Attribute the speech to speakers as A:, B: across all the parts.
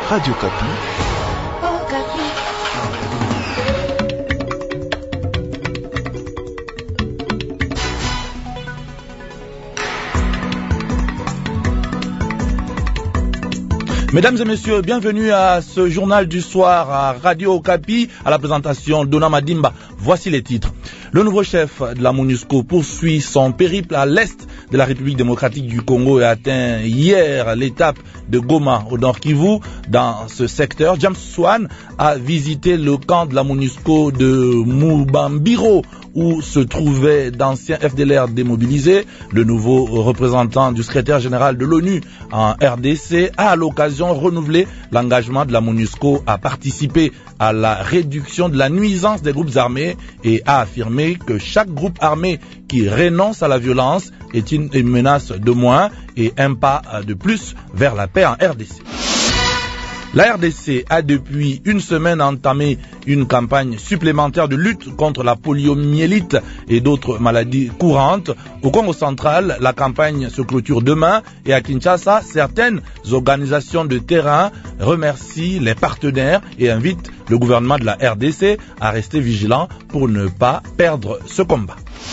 A: Radio Kapi.
B: Oh, Kapi.
C: Mesdames et messieurs, bienvenue à ce journal du soir à Radio Okapi, à la présentation d'Ona Madimba. Voici les titres. Le nouveau chef de la MONUSCO poursuit son périple à l'est de la République démocratique du Congo et a atteint hier l'étape de Goma au Nord Kivu. Dans ce secteur, James Swan a visité le camp de la MONUSCO de Mubambiro où se trouvaient d'anciens FDLR démobilisés. Le nouveau représentant du secrétaire général de l'ONU en RDC a à l'occasion renouvelé l'engagement de la MONUSCO à participer à la réduction de la nuisance des groupes armés et a affirmé que chaque groupe armé qui renonce à la violence est une menace de moins et un pas de plus vers la paix en RDC. La RDC a depuis une semaine entamé une campagne supplémentaire de lutte contre la poliomyélite et d'autres maladies courantes. Au Congo central, la campagne se clôture demain et à Kinshasa, certaines organisations de terrain remercient les partenaires et invitent le gouvernement de la RDC à rester vigilant pour ne pas perdre ce combat.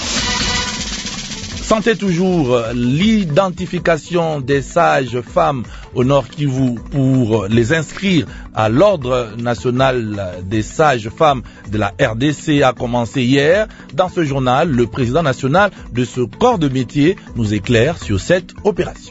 C: Santé toujours, l'identification des sages femmes au Nord Kivu pour les inscrire à l'Ordre national des sages femmes de la RDC a commencé hier. Dans ce journal, le président national de ce corps de métier nous éclaire sur cette opération.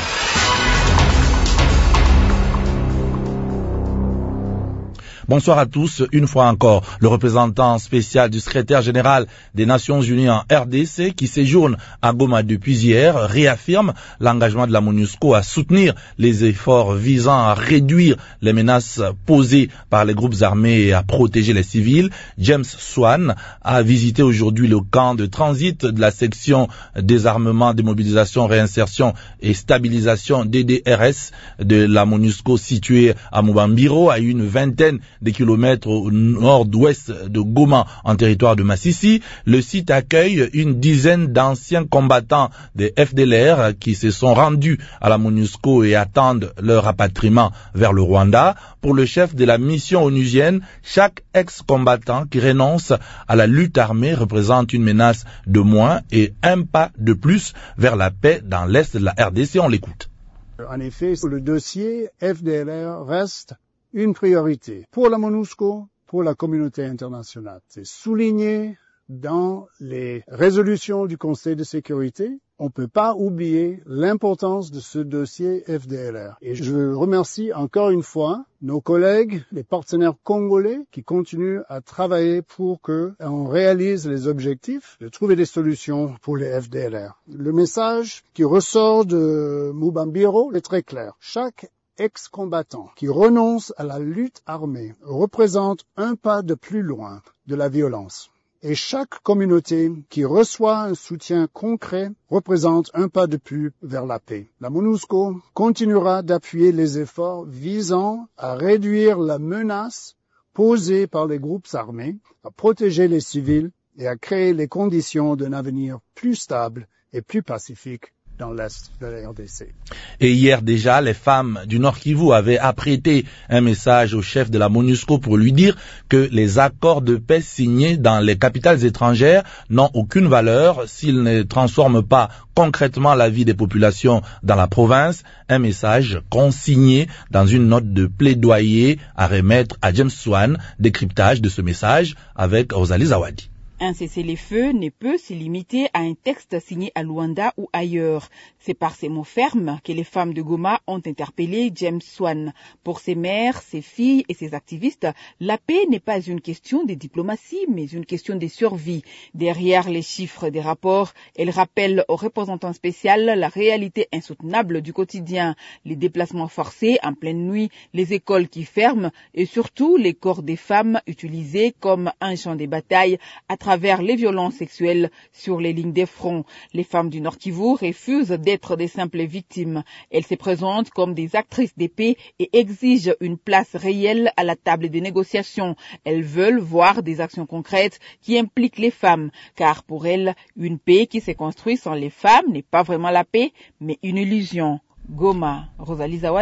C: Bonsoir à tous. Une fois encore, le représentant spécial du secrétaire général des Nations Unies en RDC, qui séjourne à Goma depuis hier, réaffirme l'engagement de la MONUSCO à soutenir les efforts visant à réduire les menaces posées par les groupes armés et à protéger les civils. James Swan a visité aujourd'hui le camp de transit de la section désarmement, démobilisation, réinsertion et stabilisation DDRS de la MONUSCO située à Mubambiro, à une vingtaine des kilomètres au nord-ouest de Goma, en territoire de Massissi. Le site accueille une dizaine d'anciens combattants des FDLR qui se sont rendus à la MONUSCO et attendent leur rapatriement vers le Rwanda. Pour le chef de la mission onusienne, chaque ex-combattant qui renonce à la lutte armée représente une menace de moins et un pas de plus vers la paix dans l'est de la RDC. On l'écoute.
D: En effet, le dossier FDLR reste une priorité pour la MONUSCO, pour la communauté internationale. C'est souligné dans les résolutions du Conseil de sécurité. On ne peut pas oublier l'importance de ce dossier FDLR. Et je remercie encore une fois nos collègues, les partenaires congolais qui continuent à travailler pour qu'on réalise les objectifs de trouver des solutions pour les FDLR. Le message qui ressort de Mubambiro est très clair. Chaque ex-combattant qui renonce à la lutte armée représente un pas de plus loin de la violence. Et chaque communauté qui reçoit un soutien concret représente un pas de plus vers la paix. La MONUSCO continuera d'appuyer les efforts visant à réduire la menace posée par les groupes armés, à protéger les civils et à créer les conditions d'un avenir plus stable et plus pacifique dans l'est de la RDC.
C: Et hier déjà, les femmes du Nord Kivu avaient apprêté un message au chef de la MONUSCO pour lui dire que les accords de paix signés dans les capitales étrangères n'ont aucune valeur s'ils ne transforment pas concrètement la vie des populations dans la province. Un message consigné dans une note de plaidoyer à remettre à James Swan. Décryptage de ce message avec Rosalie Zawadi.
E: Un cessez-le-feu ne peut se limiter à un texte signé à Luanda ou ailleurs. C'est par ces mots fermes que les femmes de Goma ont interpellé James Swan. Pour ses mères, ses filles et ses activistes, la paix n'est pas une question de diplomatie, mais une question de survie. Derrière les chiffres des rapports, elle rappelle aux représentants spéciaux la réalité insoutenable du quotidien, les déplacements forcés en pleine nuit, les écoles qui ferment et surtout les corps des femmes utilisés comme un champ de bataille à travers les violences sexuelles sur les lignes des fronts. Les femmes du Nord Kivu refusent d'être des simples victimes. Elles se présentent comme des actrices de paix et exigent une place réelle à la table des négociations. Elles veulent voir des actions concrètes qui impliquent les femmes, car pour elles, une paix qui se construit sans les femmes n'est pas vraiment la paix, mais une illusion. Goma, Rosalie Zawadi,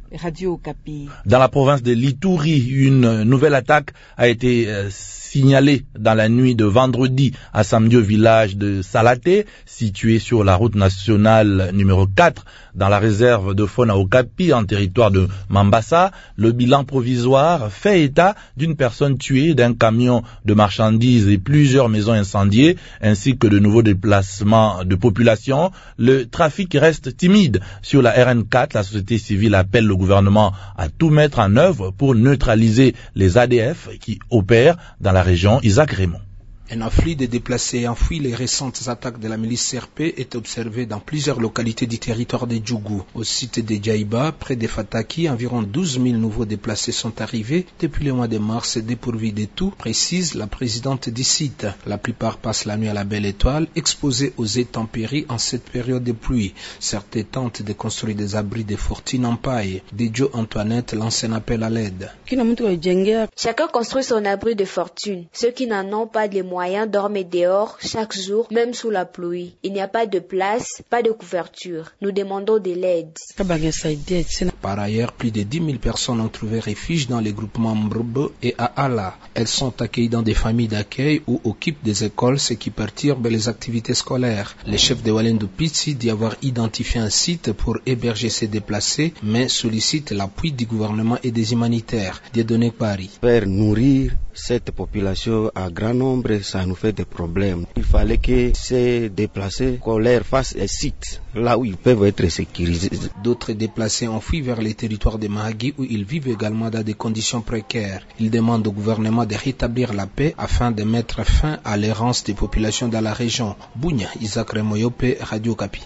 E: Radio Okapi.
C: Dans la province de l'Ituri, une nouvelle attaque a été signalée dans la nuit de vendredi à samedi au village de Salaté, situé sur la route nationale numéro 4 dans la réserve de faune à Okapi, en territoire de Mambasa. Le bilan provisoire fait état d'une personne tuée, d'un camion de marchandises et plusieurs maisons incendiées, ainsi que de nouveaux déplacements de population. Le trafic reste timide sur la RN4. La société civile appelle le gouvernement à tout mettre en œuvre pour neutraliser les ADF qui opèrent dans la région. Isaac Raymond.
A: Un afflux de déplacés ayant fui les récentes attaques de la milice CRP est observé dans plusieurs localités du territoire de Djougou. Au site de Djaïba, près de Fataki, environ 12 000 nouveaux déplacés sont arrivés depuis le mois de mars, dépourvus de tout, précise la présidente du site. La plupart passent la nuit à la Belle Étoile, exposés aux intempéries en cette période de pluie. Certains tentent de construire des abris de fortune en paille. Dédio Antoinette lance un appel à l'aide.
F: Chacun construit son abri de fortune. Ceux qui n'en ont pas les moyens dorment dehors chaque jour, même sous la pluie. Il n'y a pas de place, pas de couverture. Nous demandons de l'aide.
A: Par ailleurs, plus de 10 000 personnes ont trouvé refuge dans les groupements Mbrbe et à Ala. Elles sont accueillies dans des familles d'accueil ou occupent des écoles, ce qui perturbe les activités scolaires. Le chef de Walendu Pitsi dit avoir identifié un site pour héberger ces déplacés, mais sollicite l'appui du gouvernement et des humanitaires. Dieudonné Paris.
G: Faire nourrir cette population à grand nombre, ça nous fait des problèmes. Il fallait que ces déplacés, qu'on leur fasse un site là où ils peuvent être sécurisés.
A: D'autres déplacés ont fui vers les territoires de Mahagi où ils vivent également dans des conditions précaires. Ils demandent au gouvernement de rétablir la paix afin de mettre fin à l'errance des populations dans la région. Bounia, Isaac Remoyope, Radio Okapi.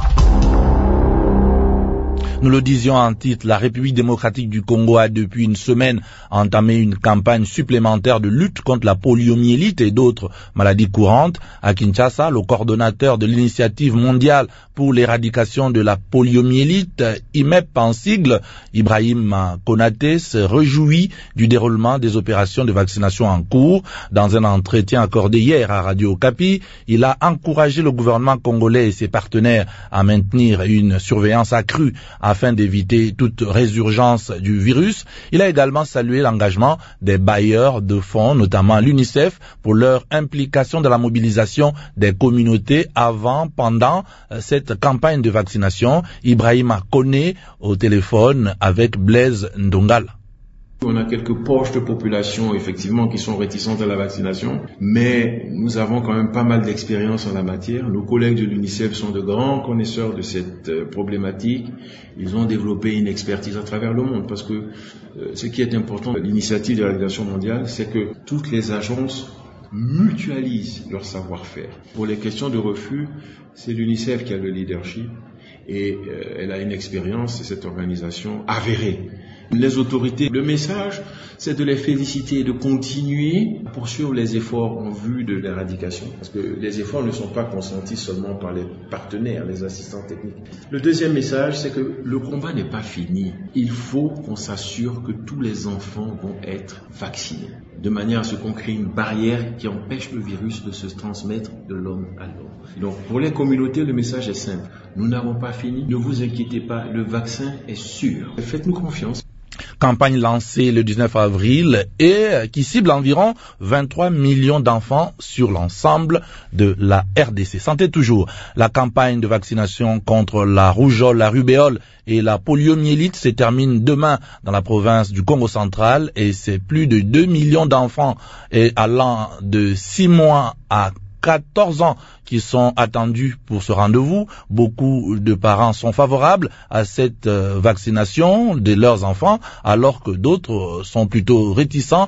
C: Nous le disions en titre, la République démocratique du Congo a depuis une semaine entamé une campagne supplémentaire de lutte contre la poliomyélite et d'autres maladies courantes. À Kinshasa, le coordonnateur de l'initiative mondiale pour l'éradication de la poliomyélite, IMEP en sigle, Ibrahim Konaté, se réjouit du déroulement des opérations de vaccination en cours. Dans un entretien accordé hier à Radio Okapi, il a encouragé le gouvernement congolais et ses partenaires à maintenir une surveillance accrue afin d'éviter toute résurgence du virus. Il a également salué l'engagement des bailleurs de fonds, notamment l'UNICEF, pour leur implication dans la mobilisation des communautés avant, pendant cette campagne de vaccination. Ibrahim Koné au téléphone avec Blaise Ndongala.
H: On a quelques poches de population, effectivement, qui sont réticentes à la vaccination, mais nous avons quand même pas mal d'expérience en la matière. Nos collègues de l'UNICEF sont de grands connaisseurs de cette problématique. Ils ont développé une expertise à travers le monde, parce que ce qui est important de l'initiative de l'organisation mondiale, c'est que toutes les agences mutualisent leur savoir-faire. Pour les questions de refus, c'est l'UNICEF qui a le leadership, et elle a une expérience, cette organisation avérée. Les autorités, le message, c'est de les féliciter et de continuer à poursuivre les efforts en vue de l'éradication. Parce que les efforts ne sont pas consentis seulement par les partenaires, les assistants techniques. Le deuxième message, c'est que le combat n'est pas fini. Il faut qu'on s'assure que tous les enfants vont être vaccinés, de manière à ce qu'on crée une barrière qui empêche le virus de se transmettre de l'homme à l'homme. Donc, pour les communautés, le message est simple. Nous n'avons pas fini. Ne vous inquiétez pas, le vaccin est sûr. Faites-nous confiance.
C: Campagne lancée le 19 avril et qui cible environ 23 millions d'enfants sur l'ensemble de la RDC. Santé toujours. La campagne de vaccination contre la rougeole, la rubéole et la poliomyélite se termine demain dans la province du Congo central et c'est plus de 2 millions d'enfants allant de 6 mois à 14 ans qui sont attendus pour ce rendez-vous. Beaucoup de parents sont favorables à cette vaccination de leurs enfants, alors que d'autres sont plutôt réticents,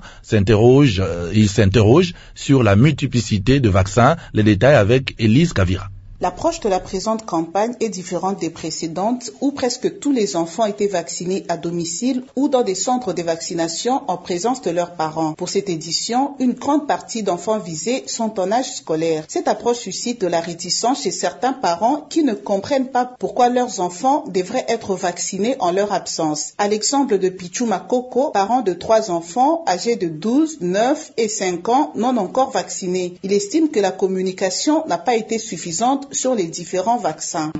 C: ils s'interrogent sur la multiplicité de vaccins. Les détails avec Élise Kavira.
I: L'approche de la présente campagne est différente des précédentes où presque tous les enfants étaient vaccinés à domicile ou dans des centres de vaccination en présence de leurs parents. Pour cette édition, une grande partie d'enfants visés sont en âge scolaire. Cette approche suscite de la réticence chez certains parents qui ne comprennent pas pourquoi leurs enfants devraient être vaccinés en leur absence. À l'exemple de Pichou Makoko, parent de 3 enfants âgés de 12, 9 et 5 ans non encore vaccinés. Il estime que la communication n'a pas été suffisante sur les différents vaccins.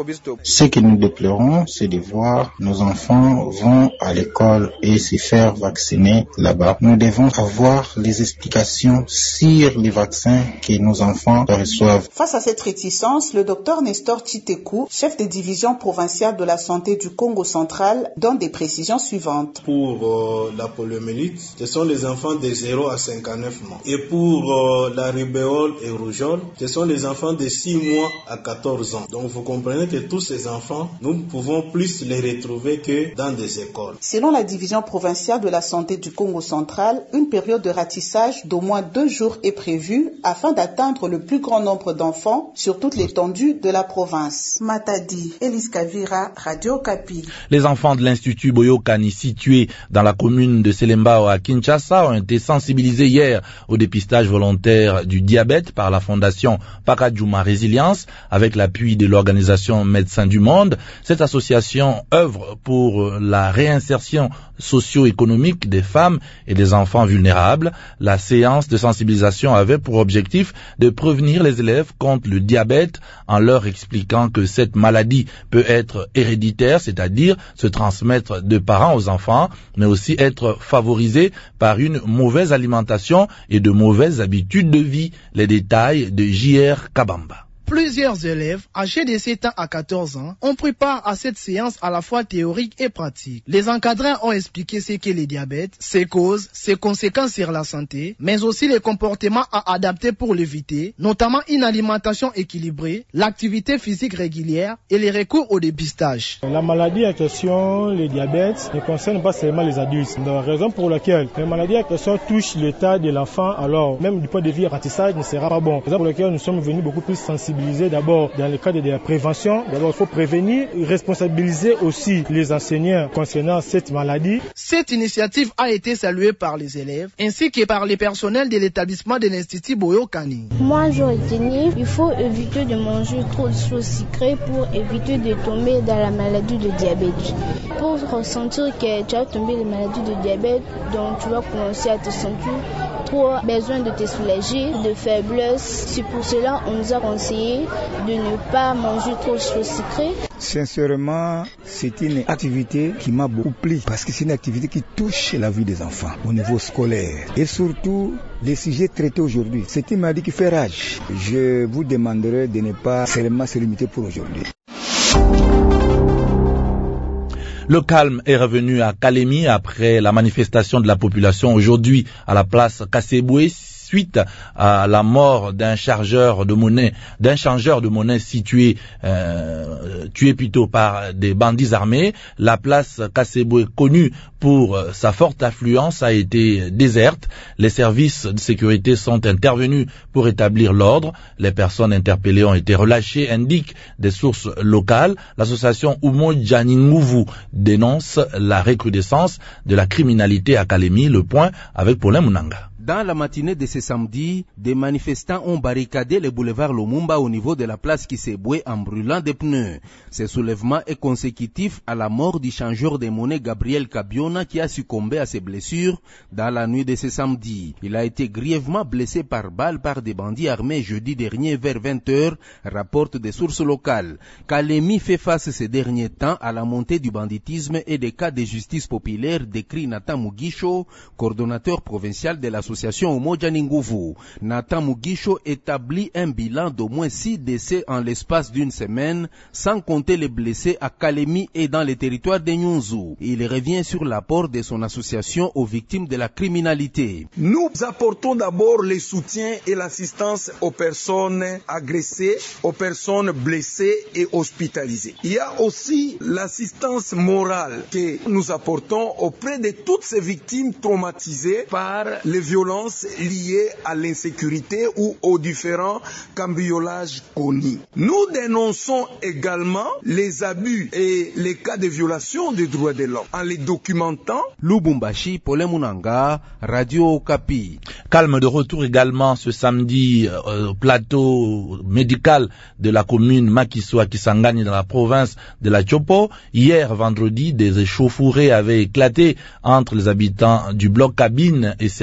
J: Ce que nous déplorons, c'est de voir nos enfants vont à l'école et se faire vacciner là-bas. Nous devons avoir les explications sur les vaccins que nos enfants reçoivent.
I: Face à cette réticence, le docteur Nestor Titekou, chef de division provinciale de la santé du Congo central, donne des précisions suivantes.
K: Pour la poliomyélite, ce sont les enfants de 0 à 59 mois. Et pour la rubéole et rougeole, ce sont les enfants de 6 mois à 14 ans. Donc vous comprenez que tous ces enfants, nous ne pouvons plus les retrouver que dans des écoles.
I: Selon la division provinciale de la santé du Congo central, une période de ratissage d'au moins 2 jours est prévue afin d'atteindre le plus grand nombre d'enfants sur toute l'étendue de la province. Matadi, Elise Kavira, Radio Okapi.
C: Les enfants de l'Institut Boyokani, situé dans la commune de Selembao à Kinshasa, ont été sensibilisés hier au dépistage volontaire du diabète par la fondation Pakadjouma Résilience avec l'appui de l'organisation Médecins du Monde. Cette association œuvre pour la réinsertion socio-économique des femmes et des enfants vulnérables. La séance de sensibilisation avait pour objectif de prévenir les élèves contre le diabète en leur expliquant que cette maladie peut être héréditaire, c'est-à-dire se transmettre de parents aux enfants, mais aussi être favorisée par une mauvaise alimentation et de mauvaises habitudes de vie. Les détails de J.R. Kabamba.
L: Plusieurs élèves âgés de 7 ans à 14 ans ont pris part à cette séance à la fois théorique et pratique. Les encadrants ont expliqué ce qu'est le diabète, ses causes, ses conséquences sur la santé, mais aussi les comportements à adapter pour l'éviter, notamment une alimentation équilibrée, l'activité physique régulière et les recours au dépistage.
M: La maladie en question, le diabète, ne concerne pas seulement les adultes. C'est la raison pour laquelle la maladie en question touche l'état de l'enfant, alors même du point de vue ratissage ne sera pas bon. C'est pour laquelle nous sommes venus beaucoup plus sensibiliser d'abord dans le cadre de la prévention. D'abord, il faut prévenir, responsabiliser aussi les enseignants concernant cette maladie.
L: Cette initiative a été saluée par les élèves ainsi que par les personnels de l'établissement de l'Institut Boyokani.
N: Moi, j'aurais retenu, il faut éviter de manger trop de choses sucrées pour éviter de tomber dans la maladie de diabète. Pour ressentir que tu as tombé dans la maladie de diabète, donc tu vas commencer à te sentir trop besoin de te soulager, de faiblesse. C'est pour cela qu'on nous a conseillé de ne pas manger trop de choses sucrées.
O: Sincèrement, c'est une activité qui m'a beaucoup plu parce que c'est une activité qui touche la vie des enfants au niveau scolaire et surtout les sujets traités aujourd'hui. C'est une maladie qui fait rage. Je vous demanderai de ne pas seulement se limiter pour aujourd'hui.
C: Le calme est revenu à Kalemi après la manifestation de la population aujourd'hui à la place Kasseboué suite à la mort d'un changeur de monnaie tué plutôt par des bandits armés. La place Kasseboué, connue pour sa forte affluence, a été déserte. Les services de sécurité sont intervenus pour établir l'ordre. Les personnes interpellées ont été relâchées, indiquent des sources locales. L'association Oumo Djaninmouvu dénonce la recrudescence de la criminalité à Kalemi. Le point avec Paulin Munanga.
P: Dans la matinée de ce samedi, des manifestants ont barricadé le boulevard Lumumba au niveau de la place Kasseboué en brûlant des pneus. Ce soulèvement est consécutif à la mort du changeur de monnaie Gabriel Kabiona qui a succombé à ses blessures dans la nuit de ce samedi. Il a été grièvement blessé par balle par des bandits armés jeudi dernier vers 20h, rapportent des sources locales. Kalemi fait face ces derniers temps à la montée du banditisme et des cas de justice populaire, décrit Nathan Mugisho, coordonnateur provincial de l'association Oumo Djaninmouvu. Nathan Mugisho établit un bilan d'au moins 6 décès en l'espace d'une semaine, sans compter les blessés à Kalemi et dans les territoires de Nyunzu. Il revient sur l'apport de son association aux victimes de la criminalité.
Q: Nous apportons d'abord le soutien et l'assistance aux personnes agressées, aux personnes blessées et hospitalisées. Il y a aussi l'assistance morale que nous apportons auprès de toutes ces victimes traumatisées par les violences liées à l'insécurité ou aux différents cambriolages connus. Nous dénonçons également les abus et les cas de violation des droits de l'homme en les documentant.
P: Lubumbashi, Paulin Munanga, Radio Okapi.
C: Calme de retour également ce samedi au plateau médical de la commune Makiso à Kisangani dans la province de la Chopo. Hier, vendredi, des échauffourées avaient éclaté entre les habitants du bloc Cabine et certains militaires.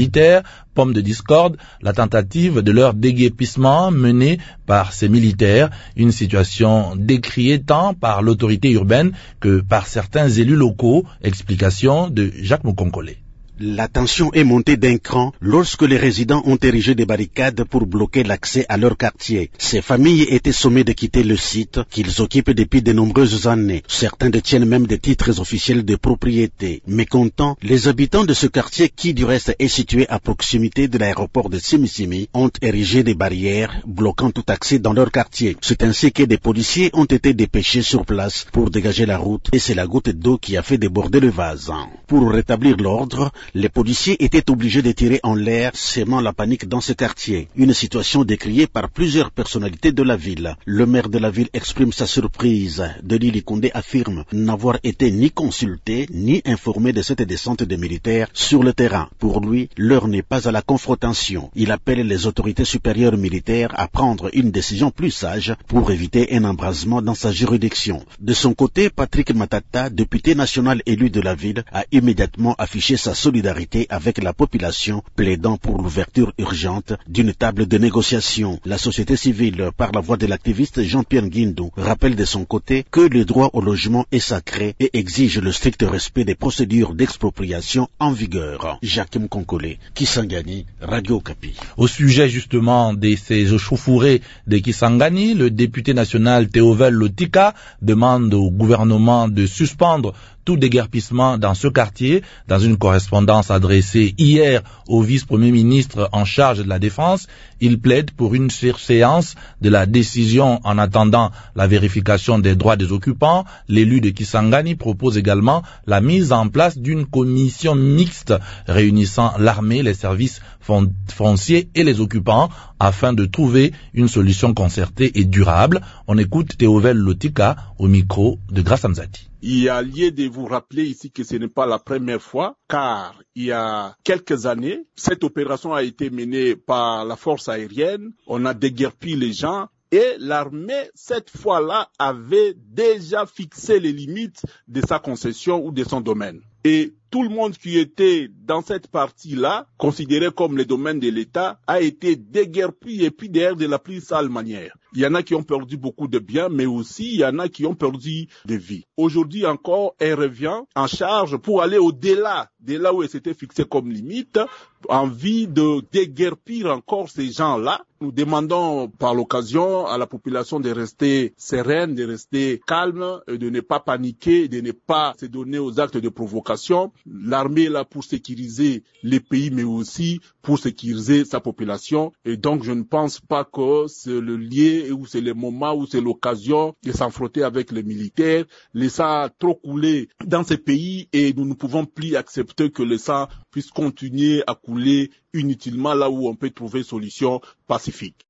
C: militaires, pomme de discorde, la tentative de leur déguerpissement menée par ces militaires, une situation décriée tant par l'autorité urbaine que par certains élus locaux. Explication de Jacques Mukonkole.
R: La tension est montée d'un cran lorsque les résidents ont érigé des barricades pour bloquer l'accès à leur quartier. Ces familles étaient sommées de quitter le site qu'ils occupent depuis de nombreuses années. Certains détiennent même des titres officiels de propriété. Mécontents, les habitants de ce quartier, qui du reste est situé à proximité de l'aéroport de Simisimi, ont érigé des barrières bloquant tout accès dans leur quartier. C'est ainsi que des policiers ont été dépêchés sur place pour dégager la route et c'est la goutte d'eau qui a fait déborder le vase. Pour rétablir l'ordre, les policiers étaient obligés de tirer en l'air, sémant la panique dans ce quartier. Une situation décriée par plusieurs personnalités de la ville. Le maire de la ville exprime sa surprise. Denis Likonde affirme n'avoir été ni consulté, ni informé de cette descente des militaires sur le terrain. Pour lui, l'heure n'est pas à la confrontation. Il appelle les autorités supérieures militaires à prendre une décision plus sage pour éviter un embrasement dans sa juridiction. De son côté, Patrick Matata, député national élu de la ville, a immédiatement affiché sa solidarité avec la population, plaidant pour l'ouverture urgente d'une table de négociation. La société civile, par la voix de l'activiste Jean-Pierre Guindou, rappelle de son côté que le droit au logement est sacré et exige le strict respect des procédures d'expropriation en vigueur. Jacques Mukonkole, Kisangani, Radio Okapi.
C: Au sujet justement de ces échauffourées de Kisangani, le député national Théovel Lotika demande au gouvernement de suspendre tout déguerpissement dans ce quartier. Dans une correspondance adressée hier au vice-premier ministre en charge de la Défense, il plaide pour une surséance de la décision en attendant la vérification des droits des occupants. L'élu de Kisangani propose également la mise en place d'une commission mixte réunissant l'armée, les services fonciers et les occupants afin de trouver une solution concertée et durable. On écoute Théovel Lotika au micro de Grace Amzati.
S: Il y a lieu de vous rappeler ici que ce n'est pas la première fois, car il y a quelques années, cette opération a été menée par la force aérienne. On a déguerpi les gens et l'armée, cette fois-là, avait déjà fixé les limites de sa concession ou de son domaine. Et tout le monde qui était dans cette partie-là, considéré comme le domaine de l'État, a été déguerpi et puis derrière de la plus sale manière. Il y en a qui ont perdu beaucoup de biens, mais aussi il y en a qui ont perdu des vies. Aujourd'hui encore, elle revient en charge pour aller au-delà de là où elle s'était fixée comme limite, envie de déguerpir encore ces gens-là. Nous demandons par l'occasion à la population de rester sereine, de rester calme, de ne pas paniquer, de ne pas se donner aux actes de provocation. L'armée est là pour sécuriser les pays, mais aussi pour sécuriser sa population. Et donc, je ne pense pas que c'est le lieu ou c'est le moment ou c'est l'occasion de s'en frotter avec les militaires. Le sang a trop coulé dans ces pays et nous ne pouvons plus accepter que le sang puisse continuer à couler inutilement là où on peut trouver solution pacifique.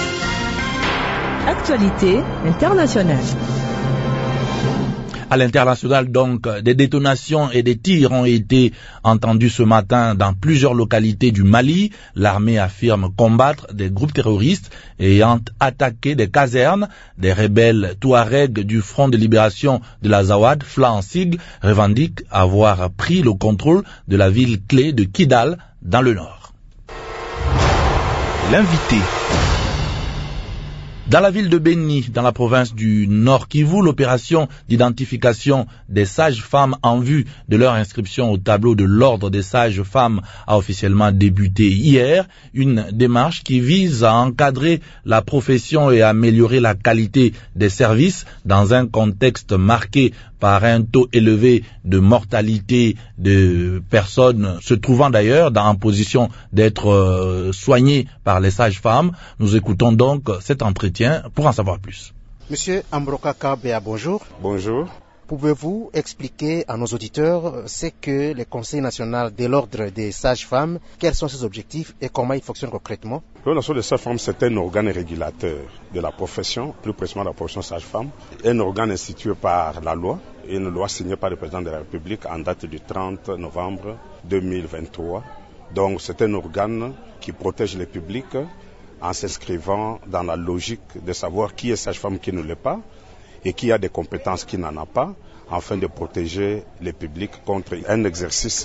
T: Actualité internationale.
C: À l'international, donc, des détonations et des tirs ont été entendus ce matin dans plusieurs localités du Mali. L'armée affirme combattre des groupes terroristes ayant attaqué des casernes. Des rebelles touaregs du Front de libération de l'Azawad, FLA en sigle, revendiquent avoir pris le contrôle de la ville clé de Kidal dans le nord. L'invité. Dans la ville de Beni, dans la province du Nord Kivu, l'opération d'identification des sages-femmes en vue de leur inscription au tableau de l'ordre des sages-femmes a officiellement débuté hier. Une démarche qui vise à encadrer la profession et à améliorer la qualité des services dans un contexte marqué par un taux élevé de mortalité de personnes se trouvant d'ailleurs en position d'être soignées par les sages-femmes. Nous écoutons donc cet entretien pour en savoir plus.
U: Monsieur Ambroka Kabea, bonjour.
V: Bonjour.
U: Pouvez-vous expliquer à nos auditeurs ce que le Conseil national de l'ordre des sages-femmes, quels sont ses objectifs et comment il fonctionne concrètement?
V: L'ordre des sages-femmes, c'est un organe régulateur de la profession, plus précisément la profession sage-femme, un organe institué par la loi, une loi signée par le président de la République en date du 30 novembre 2023. Donc c'est un organe qui protège le public en s'inscrivant dans la logique de savoir qui est sage-femme, qui ne l'est pas, et qui a des compétences qui n'en a pas, afin de protéger le public contre un exercice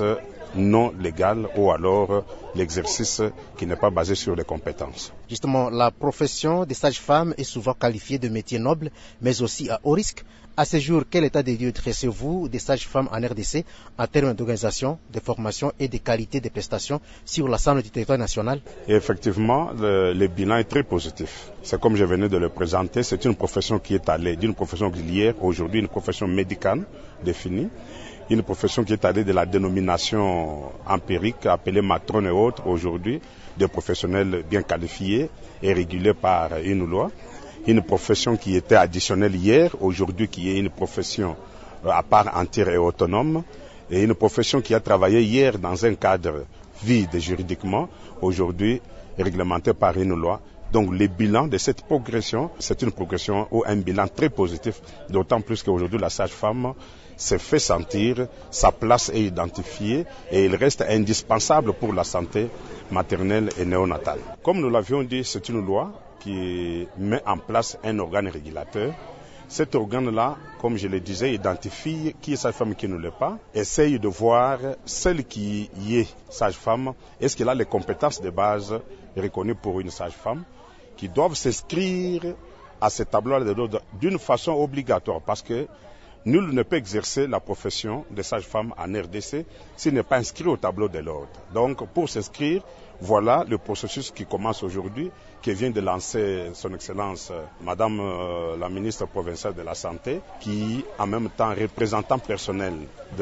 V: non légal ou alors l'exercice qui n'est pas basé sur les compétences.
U: Justement, la profession des sages-femmes est souvent qualifiée de métier noble, mais aussi à haut risque. À ce jour, quel état des lieux dressez-vous des sages-femmes en RDC en termes d'organisation, de formation et de qualité des prestations sur l'ensemble du territoire national?
V: Et effectivement, le bilan est très positif. C'est comme je venais de le présenter, c'est une profession qui est allée d'une profession auxiliaire, aujourd'hui une profession médicale définie, une profession qui est allée de la dénomination empirique appelée matrone et autres, aujourd'hui des professionnels bien qualifiés et régulés par une loi. Une profession qui était additionnelle hier, aujourd'hui qui est une profession à part entière et autonome, et une profession qui a travaillé hier dans un cadre vide juridiquement, aujourd'hui réglementé par une loi. Donc le bilan de cette progression, c'est une progression ou un bilan très positif, d'autant plus qu'aujourd'hui la sage-femme se fait sentir, sa place est identifiée et il reste indispensable pour la santé maternelle et néonatale. Comme nous l'avions dit, c'est une loi qui met en place un organe régulateur. Cet organe-là, comme je le disais, identifie qui est sage-femme et qui ne l'est pas, essaye de voir celle qui y est sage-femme, est-ce qu'elle a les compétences de base reconnues pour une sage-femme, qui doivent s'inscrire à ce tableau de l'ordre d'une façon obligatoire, parce que nul ne peut exercer la profession de sage-femme en RDC s'il n'est pas inscrit au tableau de l'ordre. Donc, pour s'inscrire, voilà le processus qui commence aujourd'hui, qui vient de lancer son Excellence Madame la ministre provinciale de la Santé, qui en même temps représentant personnel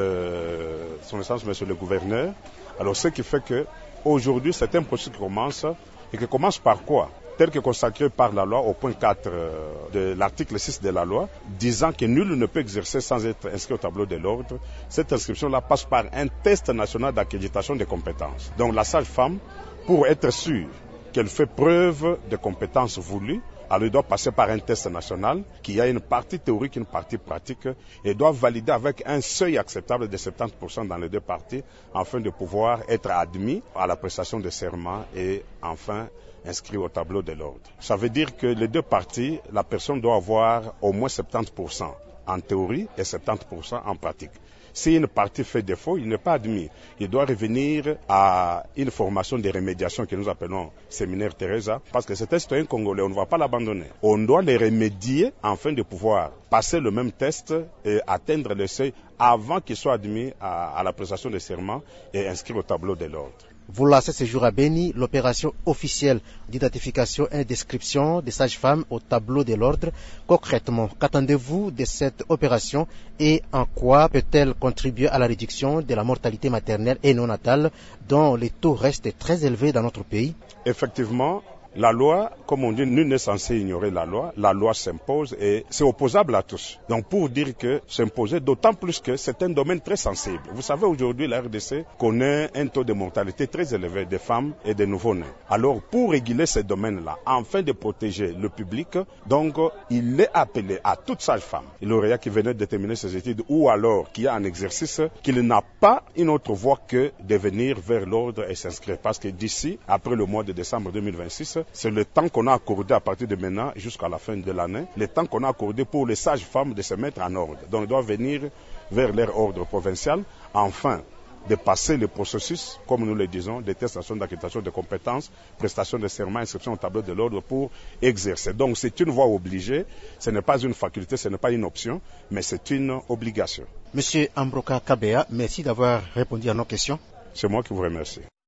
V: de son Excellence Monsieur le Gouverneur. Alors ce qui fait que aujourd'hui c'est un processus qui commence, et qui commence par quoi? Tel que consacré par la loi au point 4 de l'article 6 de la loi, disant que nul ne peut exercer sans être inscrit au tableau de l'ordre. Cette inscription-là passe par un test national d'accréditation des compétences. Donc la sage-femme, pour être sûre qu'elle fait preuve de compétences voulues, elle doit passer par un test national qui a une partie théorique et une partie pratique et doit valider avec un seuil acceptable de 70% dans les deux parties afin de pouvoir être admis à la prestation de serment et enfin inscrit au tableau de l'ordre. Ça veut dire que les deux parties, la personne doit avoir au moins 70% en théorie et 70% en pratique. Si une partie fait défaut, il n'est pas admis. Il doit revenir à une formation de remédiation que nous appelons séminaire Teresa, parce que c'est un citoyen congolais, on ne va pas l'abandonner. On doit les remédier afin de pouvoir passer le même test et atteindre le seuil avant qu'il soit admis à la prestation de serment et inscrit au tableau de l'ordre.
U: Vous lancez ce jour à Béni l'opération officielle d'identification et d'inscription des sages-femmes au tableau de l'ordre. Concrètement, qu'attendez-vous de cette opération et en quoi peut-elle contribuer à la réduction de la mortalité maternelle et néonatale dont les taux restent très élevés dans notre pays?
V: Effectivement, la loi, comme on dit, nul n'est censé ignorer la loi s'impose et c'est opposable à tous. Donc pour dire que s'imposer, d'autant plus que c'est un domaine très sensible. Vous savez, aujourd'hui, la RDC connaît un taux de mortalité très élevé des femmes et des nouveau-nés. Alors pour réguler ce domaine-là, afin de protéger le public, donc il est appelé à toute sage-femme, lauréat qui venait de terminer ses études ou alors qui a un exercice, qu'il n'a pas une autre voie que de venir vers l'ordre et s'inscrire. Parce que d'ici, après le mois de décembre 2026, c'est le temps qu'on a accordé à partir de maintenant jusqu'à la fin de l'année, le temps qu'on a accordé pour les sages-femmes de se mettre en ordre. Donc ils doivent venir vers leur ordre provincial, enfin de passer le processus, comme nous le disons, des tests d'accréditation de compétences, prestation de serment, inscription au tableau de l'ordre pour exercer. Donc c'est une voie obligée, ce n'est pas une faculté, ce n'est pas une option, mais c'est une obligation.
U: Monsieur Ambroka Kabea, merci d'avoir répondu à nos questions.
V: C'est moi qui vous remercie.